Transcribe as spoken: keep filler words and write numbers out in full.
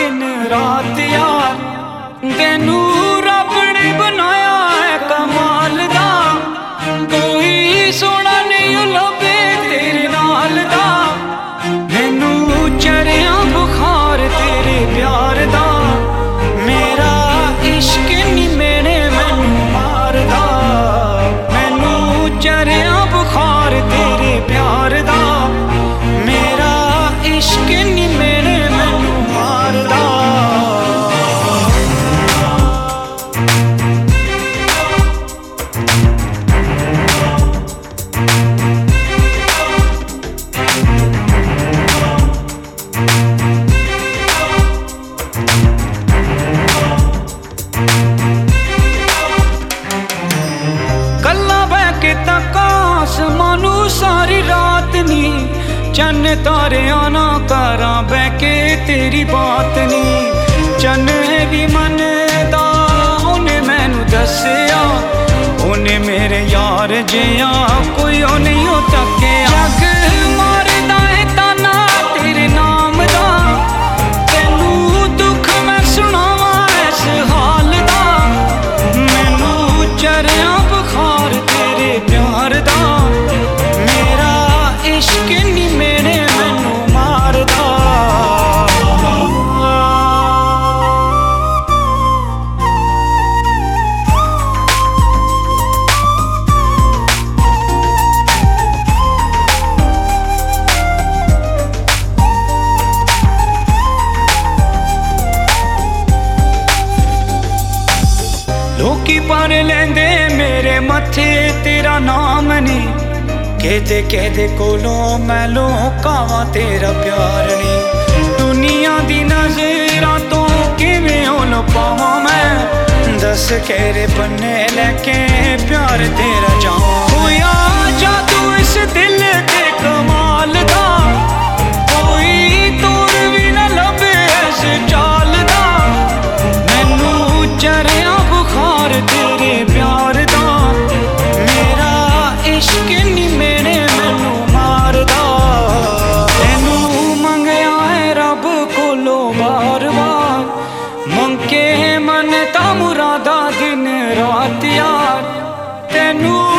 दिन रात यार। तेनू रब ने बनाया है कमाल दा, कोई सोना नहीं लभे तेरे नाल दा। मैनू चढ़िया बुखार तेरे प्यार दा, मेरा इश्क नी मेरे मैनू मारदा। मैनू चढ़िया बुखार तेरे प्यार दा, मेरा इश्क नी मेरे मैनू मारदा। आसमानू सारी रात नी चन तारिया ना कारा बैके तेरी बात नी। चन भी मनदा उन्हें मैनू दसिया, उन्हें मेरे यार जिया कोई ओ नहीं हो तकिया। जग मारदा है ताना तेरे नाम दा, तेनू दुख मैं सुनावा इस हाल दा। मैनू चढ़िया बुखार तेरे प्यार दा, मेरा इश्क नी मेरे मैनू मारदा। लोकी पर लेंदे मेरे मथे तेरा नाम नी, कहते कहते कोलों मैं लुकावां तेरा प्यार नी। दुनिया दी नज़रां तो किवें लुकावां मैं, दस केरे बन्ने लैके प्यार तेरा जावां। होया जादू इस दिल ते कमाल दा, कोई तोर भी ना लभे इस चाल दा। मैनू चढ़िया बुखार तेरे प्यार दा, मेरा इश्क नी मेरे मैनू मारदा। तेनू मंगया है रब कोलो बार बार, मंगे मन ता मुरादा दिन रात यार। तेनू